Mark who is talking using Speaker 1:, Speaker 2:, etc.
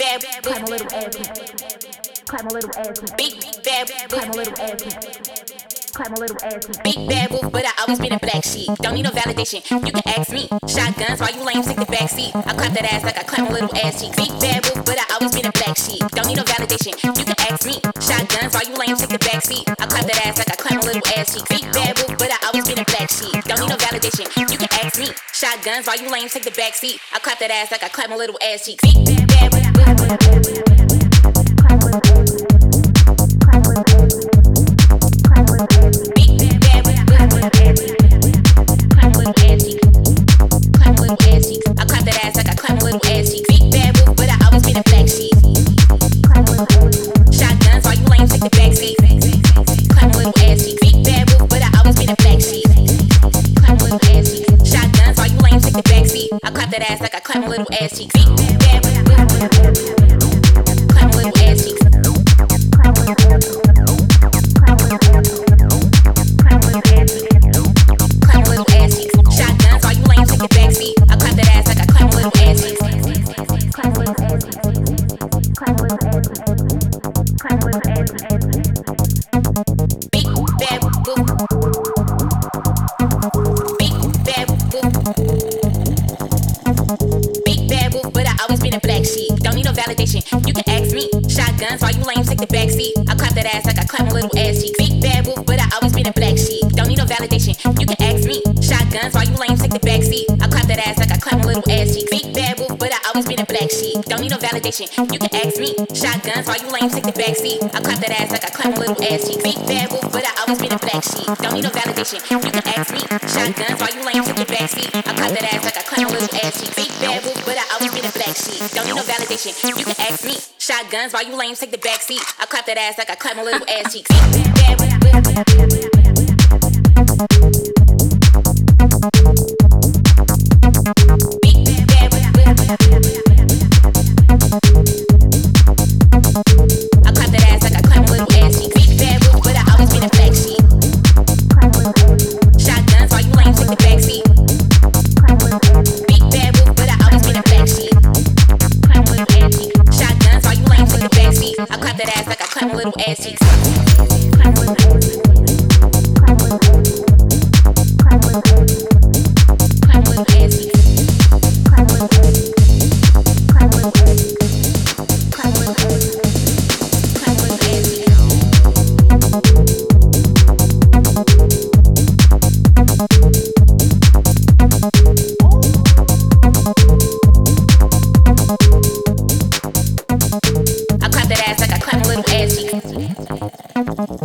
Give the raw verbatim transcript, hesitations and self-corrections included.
Speaker 1: bad, climb a little ass cheek, climb a little ass cheek, big bad, climb a little ass cheek, climb a little ass cheek, big bad wolf, but I always been a black sheep. Don't need no validation, you can ask me. Shotguns while you lame, take the back seat. I clap that ass like I climb a little ass cheek. Big bad wolf, but I always been a black sheep. Don't need no validation, you can ask me. Shotguns while you lame, take the back seat. I clap that ass like I climb a little ass cheek. Big bad wolf, but I always been a black sheep. Don't need no validation, you can ask me. Shotguns while you lame, take the back seat. I clap that ass like I climb a little ass cheek. Big bad wolf, climb a little ass cheek, climb a little ass cheek, climb a little ass cheek, climb a little ass cheek. Big bad wolf, climb a little ass cheek, climb a little ass cheek, climb a little ass cheek. I clap that ass like I climb a little ass cheek. Big bad wolf, but I always been a black sheep. Shotguns while you lame, take the back seat. Climb a little ass cheek. Big bad wolf, but I always been a black sheep. Climb a little ass cheek. Shotguns while you lame, take the back seat. I clap that ass like I climb a little ass cheek. Big bad wolf, climb a little ass cheek. Climb a little ass cheek. Climb a little ass cheek. Climb a little ass cheek. Climb a little ass cheek. Climb a little ass cheek. Shotguns while you lame, take the back seat. I clap that ass like I climb a little ass cheek. Climb a little ass cheek. Climb a little ass cheek. Climb a little ass cheek. Big bad wolf. Big bad wolf. Big bad wolf, but I always been a black sheep. Don't need no validation, you can ask me. Shotguns while you lame, take the back seat. I clap that ass like I climb a little ass cheek. Big bad wolf, but I always been a black sheep. Don't need no validation, you can ask me. Shotguns while you lame, take the back seat. I clap that ass like I climb a little ass cheek. Big bad wolf, but I always been a black sheep. Don't need no validation, you can ask me. Shotguns while you lame, take the back seat. I clap that ass like I climb a little ass cheek. Big bad wolf, but I always been a black sheep. Don't need no validation, you can ask me. Shotguns while you lame, take the back seat. I clap that ass like I climb a little ass cheek. Big bad wolf, but I always been a black sheep. Don't need no validation, you can ask me. Shotguns while you lame, take the back seat. I clap that ass like I climb a little ass cheek. Big bad wolf. I clap that ass like I climb a little ass cheek. Big bad wolf, but I always been a black sheep. Shotguns while you lame, take the back seat. Big bad wolf, but I always been a black sheep. Shotguns while you lame, take the back seat. I clap that ass like I climb a little ass cheek. Climb a little ass cheek. Climb a little ass cheek. Climb a little ass cheek. Climb a little ass cheek. Climb a little ass cheek. Climb a little ass cheek. Climb a little ass cheek. Climb a little ass cheek. I clap that ass like I climb a little ass cheek.